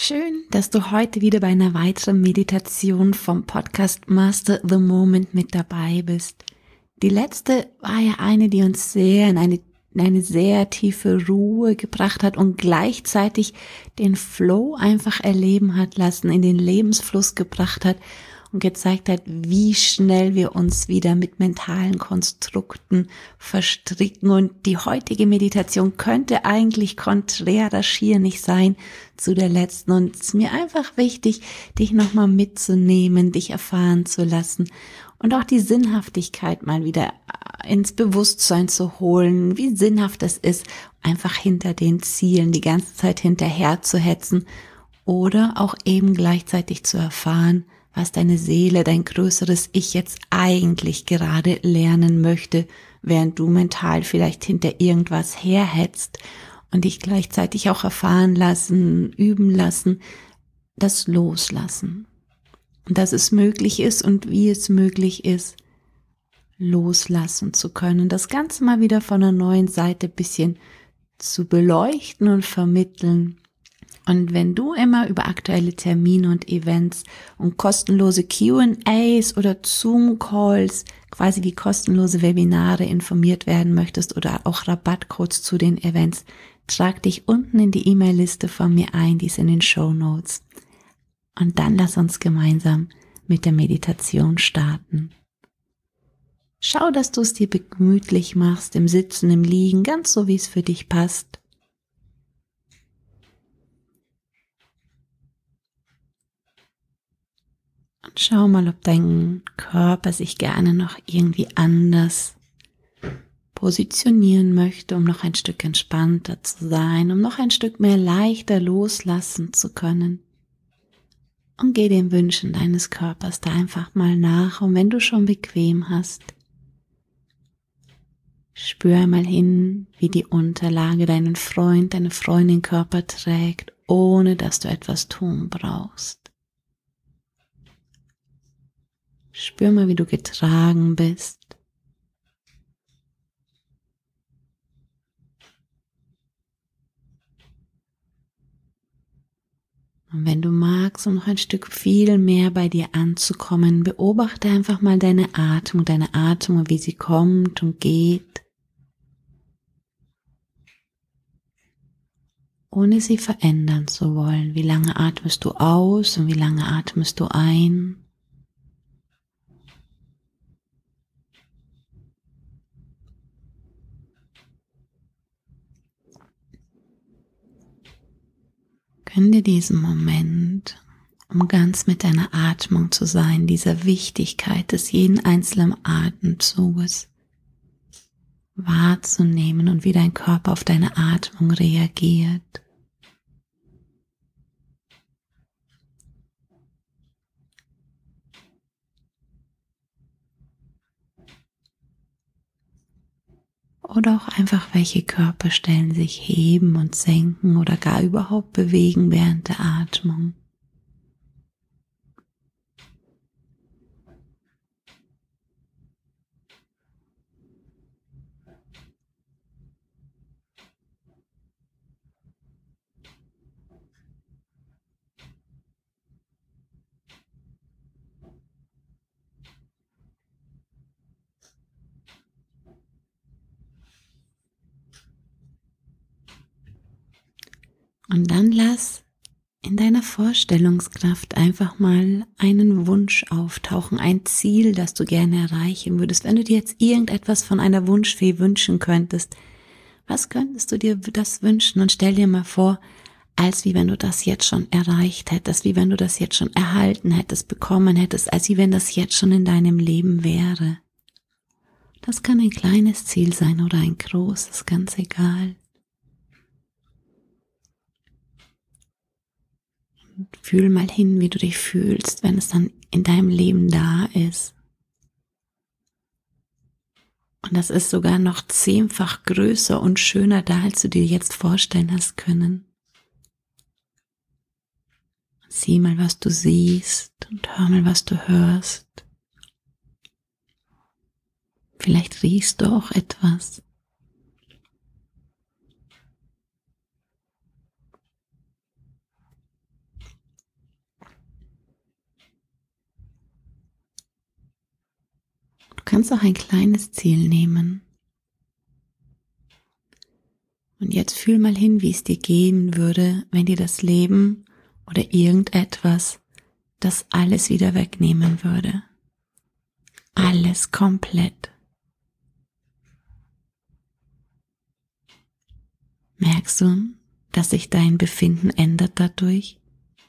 Schön, dass du heute wieder bei einer weiteren Meditation vom Podcast Master the Moment mit dabei bist. Die letzte war ja eine, die uns sehr in eine sehr tiefe Ruhe gebracht hat und gleichzeitig den Flow einfach erleben hat lassen, in den Lebensfluss gebracht hat und gezeigt hat, wie schnell wir uns wieder mit mentalen Konstrukten verstricken. Und die heutige Meditation könnte eigentlich konträr das schier nicht sein zu der letzten. Und es ist mir einfach wichtig, dich nochmal mitzunehmen, dich erfahren zu lassen und auch die Sinnhaftigkeit mal wieder ins Bewusstsein zu holen, wie sinnhaft es ist, einfach hinter den Zielen die ganze Zeit hinterher zu hetzen oder auch eben gleichzeitig zu erfahren, was deine Seele, dein größeres Ich jetzt eigentlich gerade lernen möchte, während du mental vielleicht hinter irgendwas herhetzt und dich gleichzeitig auch erfahren lassen, üben lassen, das Loslassen. Und dass es möglich ist und wie es möglich ist, loslassen zu können. Das Ganze mal wieder von einer neuen Seite ein bisschen zu beleuchten und vermitteln. Und wenn du immer über aktuelle Termine und Events und kostenlose Q&As oder Zoom-Calls, quasi wie kostenlose Webinare informiert werden möchtest oder auch Rabattcodes zu den Events, trag dich unten in die E-Mail-Liste von mir ein, die ist in den Shownotes. Und dann lass uns gemeinsam mit der Meditation starten. Schau, dass du es dir gemütlich machst, im Sitzen, im Liegen, ganz so wie es für dich passt. Und schau mal, ob dein Körper sich gerne noch irgendwie anders positionieren möchte, um noch ein Stück entspannter zu sein, um noch ein Stück mehr leichter loslassen zu können. Und geh den Wünschen deines Körpers da einfach mal nach. Und wenn du schon bequem hast, spür einmal hin, wie die Unterlage deinen Freund, deine Freundin Körper trägt, ohne dass du etwas tun brauchst. Spür mal, wie du getragen bist. Und wenn du magst, um noch ein Stück viel mehr bei dir anzukommen, beobachte einfach mal deine Atmung, wie sie kommt und geht, ohne sie verändern zu wollen. Wie lange atmest du aus und wie lange atmest du ein? Gönn dir diesen Moment, um ganz mit deiner Atmung zu sein, dieser Wichtigkeit des jeden einzelnen Atemzuges wahrzunehmen und wie dein Körper auf deine Atmung reagiert. Oder auch einfach, welche Körperstellen sich heben und senken oder gar überhaupt bewegen während der Atmung. Und dann lass in deiner Vorstellungskraft einfach mal einen Wunsch auftauchen, ein Ziel, das du gerne erreichen würdest. Wenn du dir jetzt irgendetwas von einer Wunschfee wünschen könntest, was könntest du dir das wünschen? Und stell dir mal vor, als wie wenn du das jetzt schon erreicht hättest, wie wenn du das jetzt schon erhalten hättest, bekommen hättest, als wie wenn das jetzt schon in deinem Leben wäre. Das kann ein kleines Ziel sein oder ein großes, ganz egal. Fühl mal hin, wie du dich fühlst, wenn es dann in deinem Leben da ist. Und das ist sogar noch 10-fach größer und schöner da, als du dir jetzt vorstellen hast können. Sieh mal, was du siehst und hör mal, was du hörst. Vielleicht riechst du auch etwas. kannst auch ein kleines Ziel nehmen. Und jetzt fühl mal hin, wie es dir gehen würde, wenn dir das Leben oder irgendetwas das alles wieder wegnehmen würde. Alles komplett. Merkst du, dass sich dein Befinden ändert dadurch?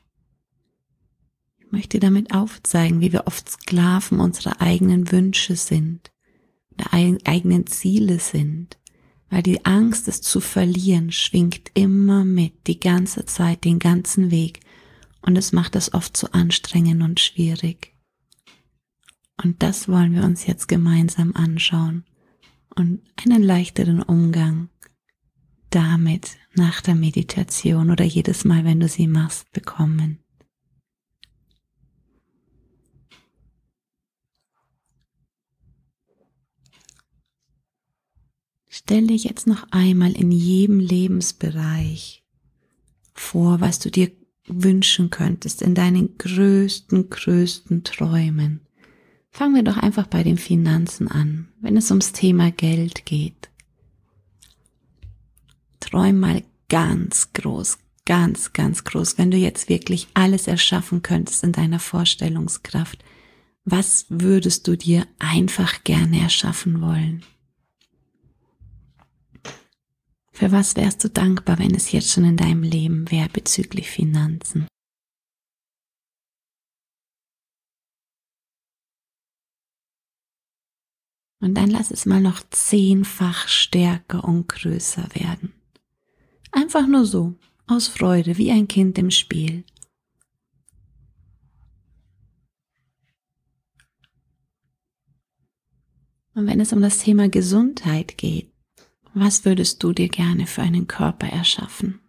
Ich möchte damit aufzeigen, wie wir oft Sklaven unserer eigenen Wünsche sind, der eigenen Ziele sind, weil die Angst, es zu verlieren, schwingt immer mit, die ganze Zeit, den ganzen Weg, und es macht es oft so anstrengend und schwierig. Und das wollen wir uns jetzt gemeinsam anschauen und einen leichteren Umgang damit nach der Meditation oder jedes Mal, wenn du sie machst, bekommen. Stell dir jetzt noch einmal in jedem Lebensbereich vor, was du dir wünschen könntest in deinen größten Träumen. Fangen wir doch einfach bei den Finanzen an, wenn es ums Thema Geld geht. Träum mal ganz groß, ganz groß, wenn du jetzt wirklich alles erschaffen könntest in deiner Vorstellungskraft. Was würdest du dir einfach gerne erschaffen wollen? Für was wärst du dankbar, wenn es jetzt schon in deinem Leben wäre bezüglich Finanzen? Und dann lass es mal noch 10-fach stärker und größer werden. Einfach nur so, aus Freude, wie ein Kind im Spiel. Und wenn es um das Thema Gesundheit geht, was würdest du dir gerne für einen Körper erschaffen?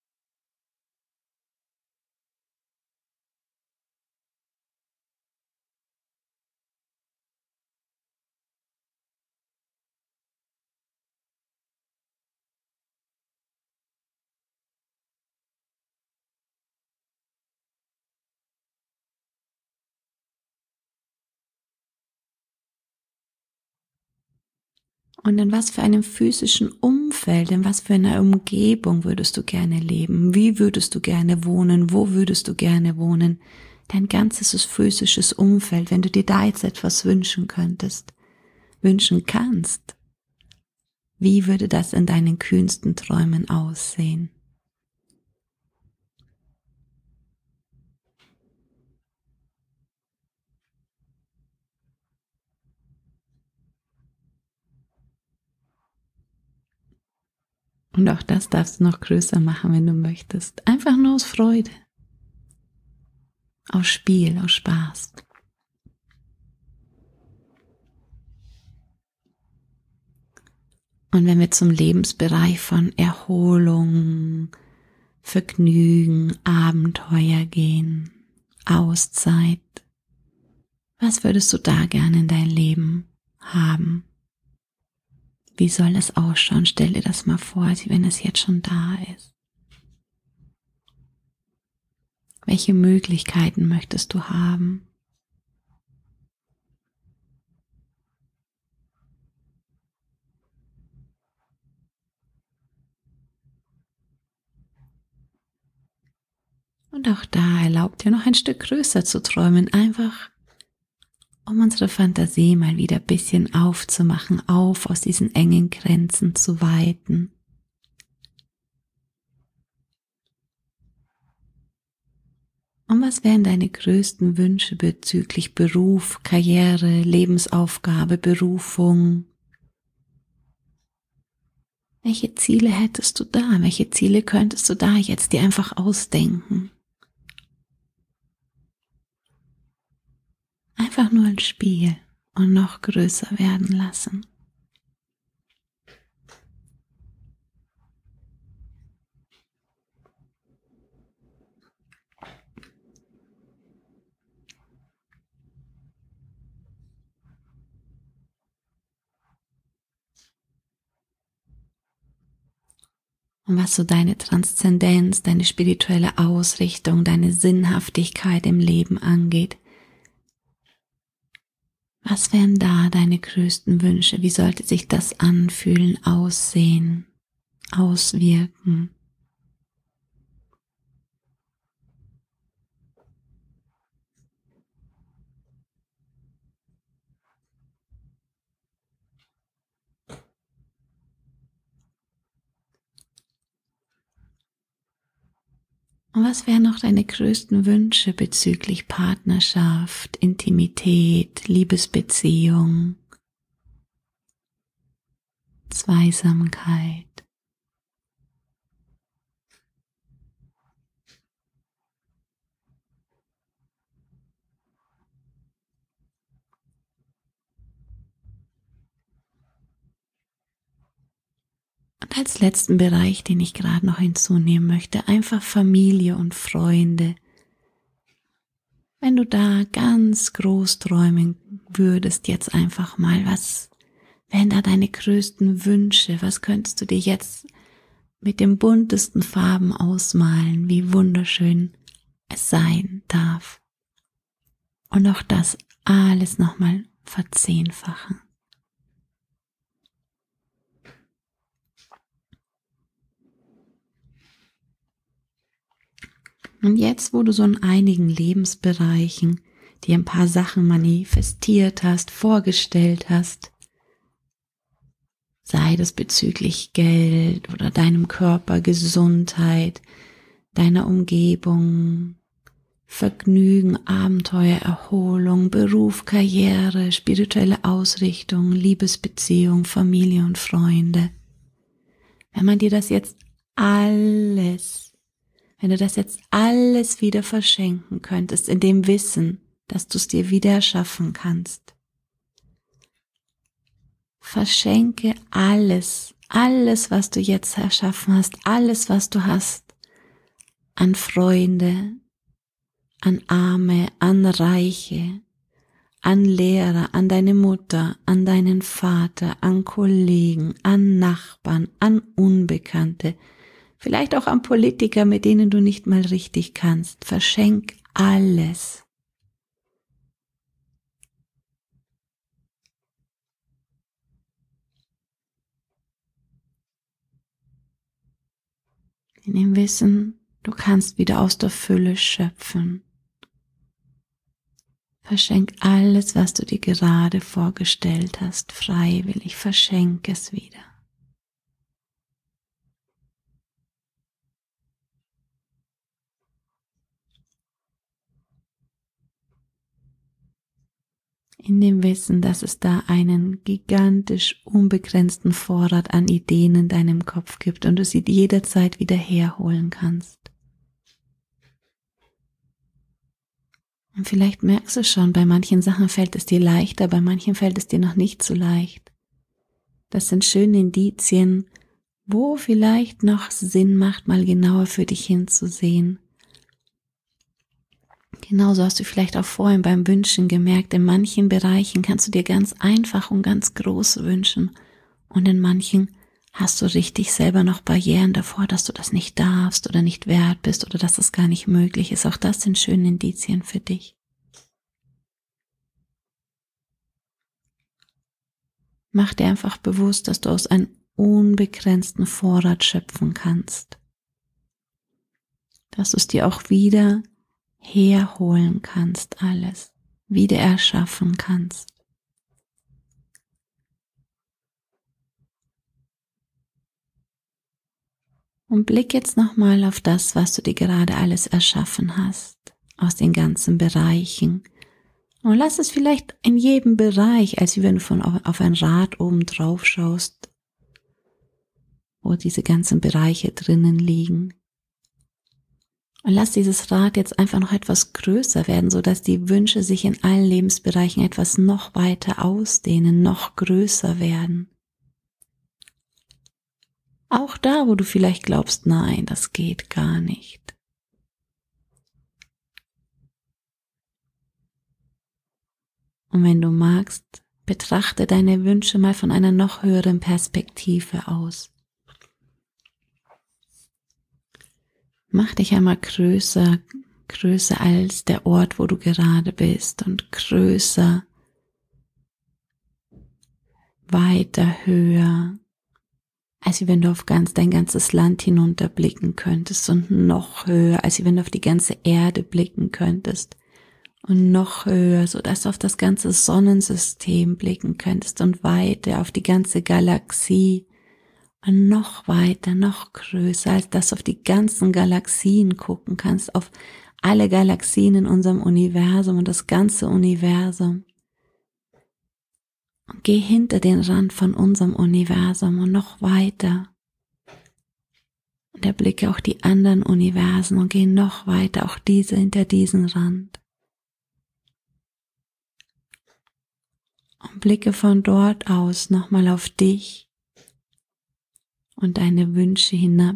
Und in was für einem physischen Umfeld, in was für einer Umgebung würdest du gerne leben? Wie würdest du gerne wohnen? Wo würdest du gerne wohnen? Dein ganzes physisches Umfeld, wenn du dir da jetzt etwas wünschen kannst. Wie würde das in deinen kühnsten Träumen aussehen? Und auch das darfst du noch größer machen, wenn du möchtest. Einfach nur aus Freude. Aus Spiel, aus Spaß. Und wenn wir zum Lebensbereich von Erholung, Vergnügen, Abenteuer gehen, Auszeit, was würdest du da gerne in dein Leben haben? Wie soll das ausschauen? Stell dir das mal vor, als wenn es jetzt schon da ist. Welche Möglichkeiten möchtest du haben? Und auch da erlaubt dir noch ein Stück größer zu träumen, einfach um unsere Fantasie mal wieder ein bisschen aufzumachen, aus diesen engen Grenzen zu weiten. Und was wären deine größten Wünsche bezüglich Beruf, Karriere, Lebensaufgabe, Berufung? Welche Ziele hättest du da? Welche Ziele könntest du da jetzt dir einfach ausdenken? Einfach nur ein Spiel und noch größer werden lassen. Und was so deine Transzendenz, deine spirituelle Ausrichtung, deine Sinnhaftigkeit im Leben angeht, Was wären da deine größten Wünsche? Wie sollte sich das anfühlen, aussehen, auswirken? Und was wären noch deine größten Wünsche bezüglich Partnerschaft, Intimität, Liebesbeziehung, Zweisamkeit? Und als letzten Bereich, den ich gerade noch hinzunehmen möchte, einfach Familie und Freunde. Wenn du da ganz groß träumen würdest, jetzt einfach mal, was wären da deine größten Wünsche? Was könntest du dir jetzt mit den buntesten Farben ausmalen, wie wunderschön es sein darf? Und auch das alles nochmal verzehnfachen. Und jetzt, wo du so in einigen Lebensbereichen dir ein paar Sachen manifestiert hast, vorgestellt hast, sei das bezüglich Geld oder deinem Körper, Gesundheit, deiner Umgebung, Vergnügen, Abenteuer, Erholung, Beruf, Karriere, spirituelle Ausrichtung, Liebesbeziehung, Familie und Freunde. Wenn du das jetzt alles wieder verschenken könntest, in dem Wissen, dass du es dir wieder erschaffen kannst. Verschenke alles, was du jetzt erschaffen hast, alles, was du hast, an Freunde, an Arme, an Reiche, an Lehrer, an deine Mutter, an deinen Vater, an Kollegen, an Nachbarn, an Unbekannte, vielleicht auch an Politiker, mit denen du nicht mal richtig kannst. Verschenk alles. In dem Wissen, du kannst wieder aus der Fülle schöpfen. Verschenk alles, was du dir gerade vorgestellt hast, freiwillig. Verschenk es wieder. In dem Wissen, dass es da einen gigantisch unbegrenzten Vorrat an Ideen in deinem Kopf gibt und du sie jederzeit wieder herholen kannst. Und vielleicht merkst du schon, bei manchen Sachen fällt es dir leichter, bei manchen fällt es dir noch nicht so leicht. Das sind schöne Indizien, wo vielleicht noch Sinn macht, mal genauer für dich hinzusehen. Genauso hast du vielleicht auch vorhin beim Wünschen gemerkt, in manchen Bereichen kannst du dir ganz einfach und ganz groß wünschen und in manchen hast du richtig selber noch Barrieren davor, dass du das nicht darfst oder nicht wert bist oder dass das gar nicht möglich ist. Auch das sind schöne Indizien für dich. Mach dir einfach bewusst, dass du aus einem unbegrenzten Vorrat schöpfen kannst. Dass du es dir auch wieder herholen kannst, alles wieder erschaffen kannst. Und blick jetzt nochmal auf das, was du dir gerade alles erschaffen hast, aus den ganzen Bereichen. Und lass es vielleicht in jedem Bereich, als wenn du auf ein Rad oben drauf schaust, wo diese ganzen Bereiche drinnen liegen. Und lass dieses Rad jetzt einfach noch etwas größer werden, sodass die Wünsche sich in allen Lebensbereichen etwas noch weiter ausdehnen, noch größer werden. Auch da, wo du vielleicht glaubst, nein, das geht gar nicht. Und wenn du magst, betrachte deine Wünsche mal von einer noch höheren Perspektive aus. Mach dich einmal größer als der Ort, wo du gerade bist und größer weiter höher, als wenn du auf dein ganzes Land hinunterblicken könntest und noch höher, als wenn du auf die ganze Erde blicken könntest und noch höher, sodass du auf das ganze Sonnensystem blicken könntest und weiter auf die ganze Galaxie und noch weiter, noch größer, als dass du auf die ganzen Galaxien gucken kannst, auf alle Galaxien in unserem Universum und das ganze Universum. Und geh hinter den Rand von unserem Universum und noch weiter. Und erblicke auch die anderen Universen und geh noch weiter, auch diese hinter diesen Rand. Und blicke von dort aus nochmal auf dich und deine Wünsche hinab.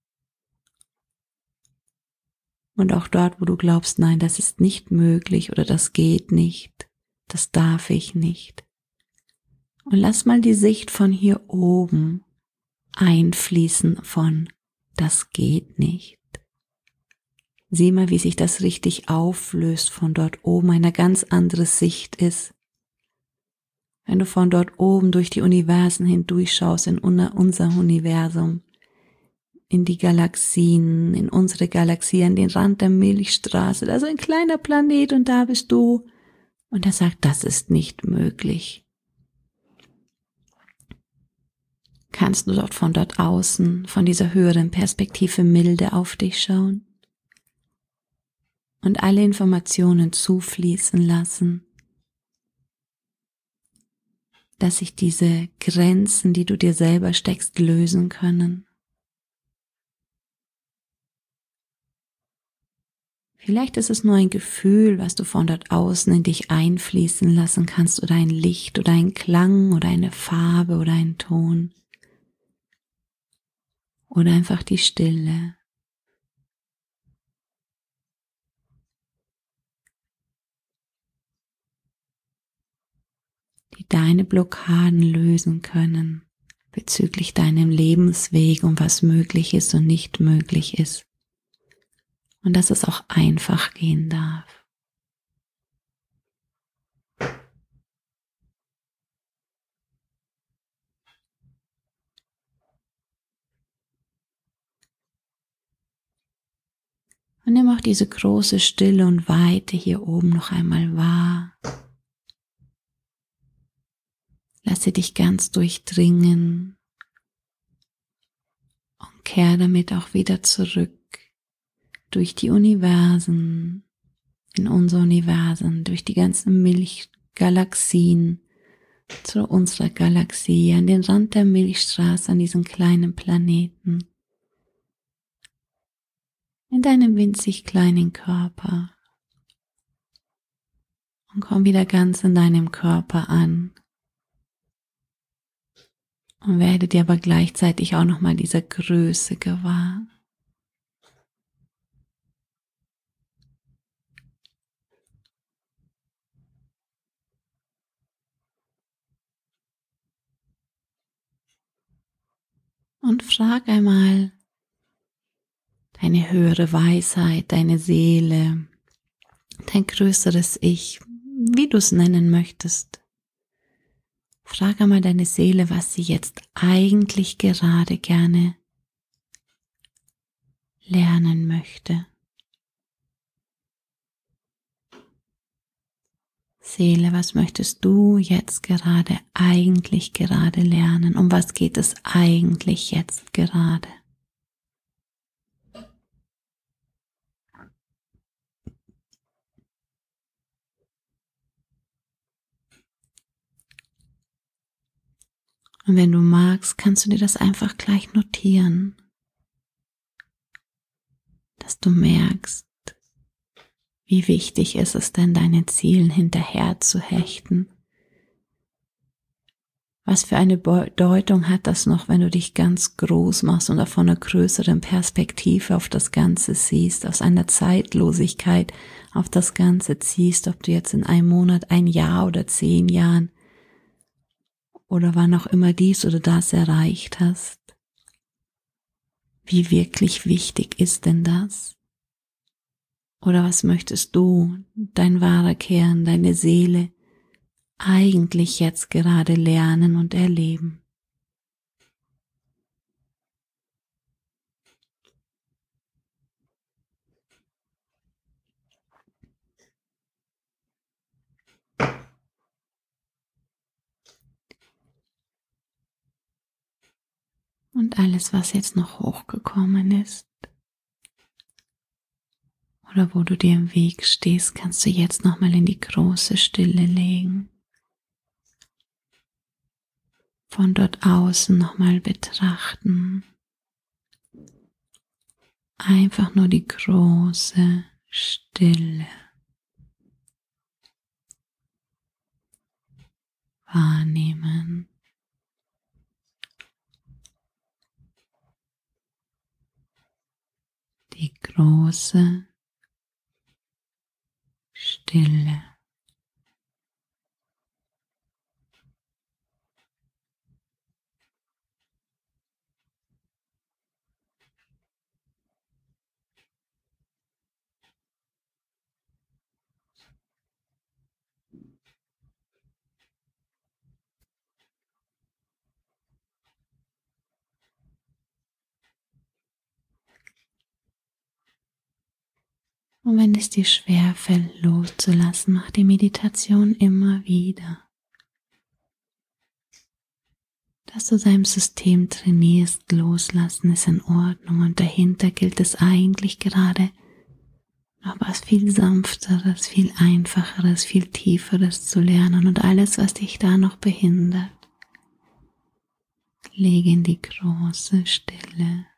Und auch dort, wo du glaubst, nein, das ist nicht möglich oder das geht nicht, das darf ich nicht. Und lass mal die Sicht von hier oben einfließen von, das geht nicht. Sieh mal, wie sich das richtig auflöst von dort oben, eine ganz andere Sicht ist. Wenn du von dort oben durch die Universen hindurchschaust, in unser Universum, in die Galaxien, in unsere Galaxie, an den Rand der Milchstraße, also ein kleiner Planet und da bist du. Und er sagt, das ist nicht möglich. Kannst du dort von dort außen, von dieser höheren Perspektive milde auf dich schauen und alle Informationen zufließen lassen, dass sich diese Grenzen, die du dir selber steckst, lösen können. Vielleicht ist es nur ein Gefühl, was du von dort außen in dich einfließen lassen kannst, oder ein Licht oder ein Klang oder eine Farbe oder ein Ton. Oder einfach die Stille. Die deine Blockaden lösen können bezüglich deinem Lebensweg und was möglich ist und nicht möglich ist. Und dass es auch einfach gehen darf. Und nimm auch diese große Stille und Weite hier oben noch einmal wahr. Lasse dich ganz durchdringen und kehr damit auch wieder zurück durch die Universen, in unser Universen, durch die ganzen Milchgalaxien, zu unserer Galaxie, an den Rand der Milchstraße, an diesen kleinen Planeten. In deinem winzig kleinen Körper und komm wieder ganz in deinem Körper an und werde dir aber gleichzeitig auch nochmal dieser Größe gewahr. Und frag einmal deine höhere Weisheit, deine Seele, dein größeres Ich, wie du es nennen möchtest. Frag einmal deine Seele, was sie jetzt eigentlich gerade gerne lernen möchte. Seele, was möchtest du jetzt eigentlich gerade lernen? Um was geht es eigentlich jetzt gerade? Und wenn du magst, kannst du dir das einfach gleich notieren, dass du merkst, wie wichtig ist es denn, deinen Zielen hinterher zu hechten. Was für eine Bedeutung hat das noch, wenn du dich ganz groß machst und von einer größeren Perspektive auf das Ganze siehst, aus einer Zeitlosigkeit auf das Ganze ziehst, ob du jetzt in einem Monat, ein Jahr oder 10 Jahren oder wann auch immer dies oder das erreicht hast. Wie wirklich wichtig ist denn das? Oder was möchtest du, dein wahrer Kern, deine Seele, eigentlich jetzt gerade lernen und erleben. Und alles, was jetzt noch hochgekommen ist oder wo du dir im Weg stehst, kannst du jetzt nochmal in die große Stille legen. Von dort außen nochmal betrachten. Einfach nur die große Stille wahrnehmen. Die große Stille. Und wenn es dir schwerfällt, loszulassen, mach die Meditation immer wieder. Dass du deinem System trainierst, loslassen ist in Ordnung und dahinter gilt es eigentlich gerade noch was viel Sanfteres, viel Einfacheres, viel Tieferes zu lernen und alles, was dich da noch behindert, lege in die große Stille.